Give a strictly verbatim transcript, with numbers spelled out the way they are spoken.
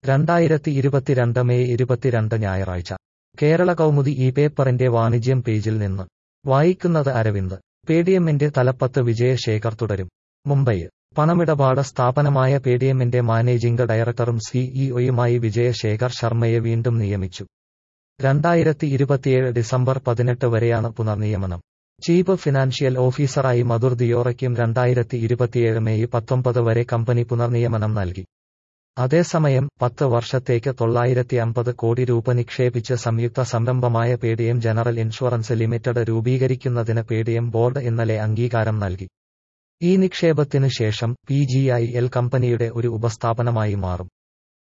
രണ്ടായിരത്തി ഇരുപത്തിരണ്ട് മെയ് ഇരുപത്തിരണ്ട് ഞായറാഴ്ച കേരള കൗമുദി ഈ പേപ്പറിന്റെ വാണിജ്യം പേജിൽ നിന്ന് വായിക്കുന്നത് അരവിന്ദ്. പേടിഎമ്മിന്റെ തലപ്പത്ത് വിജയശേഖർ തുടരും. മുംബൈ. പണമിടപാട് സ്ഥാപനമായ പേടിഎമ്മിന്റെ മാനേജിംഗ് ഡയറക്ടറും സിഇഒയുമായി വിജയശേഖർ ശർമ്മയെ വീണ്ടും നിയമിച്ചു. രണ്ടായിരത്തി ഇരുപത്തിയേഴ് ഡിസംബർ പതിനെട്ട് വരെയാണ് പുനർനിയമനം. ചീഫ് ഫിനാൻഷ്യൽ ഓഫീസറായി മധുർ ദിയോറയ്ക്കും രണ്ടായിരത്തി ഇരുപത്തിയേഴ് മെയ് പത്തൊമ്പത് വരെ കമ്പനി പുനർനിയമനം നൽകി. അതേസമയം പത്ത് വർഷത്തേക്ക് തൊള്ളായിരത്തി അമ്പത് കോടി രൂപ നിക്ഷേപിച്ച് സംയുക്ത സംരംഭമായ പേടിഎം ജനറൽ ഇൻഷുറൻസ് ലിമിറ്റഡ് രൂപീകരിക്കുന്നതിന് പേടിഎം ബോർഡ് ഇന്നലെ അംഗീകാരം നൽകി. ഈ നിക്ഷേപത്തിനു ശേഷം പി ജി ഐ എൽ കമ്പനിയുടെ ഒരു ഉപസ്ഥാപനമായി മാറും.